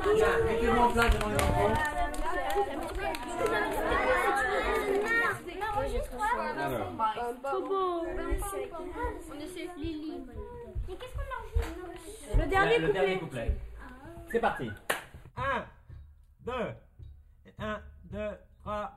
Tiens, mettez-vous en place devant les enfants. Alors. Le dernier Le dernier couplet. C'est parti. 1, 2, 1, 2, 3.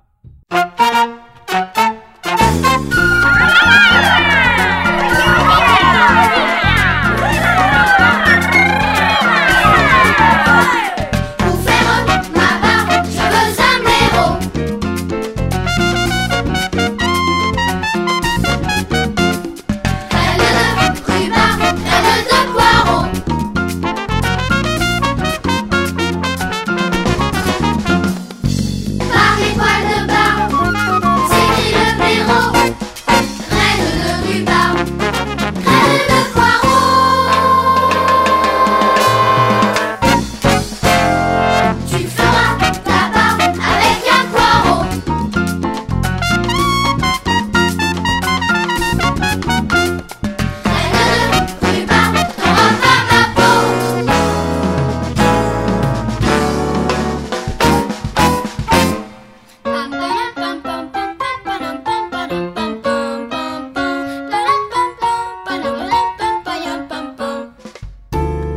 Pour faire ma barbe, je veux un blaireau. Graines de rhubarbe, graines de poireau. Par les poils de barbe, s'écrit le blaireau. Graines de rhubarbe, graines de poireau. Tu feras ta barbe avec un poireau. Graines de rhubarbe, t'auras pas ma peau. Pam pam pam pam pam pam pam pam pam pam pam pam pam pam pam.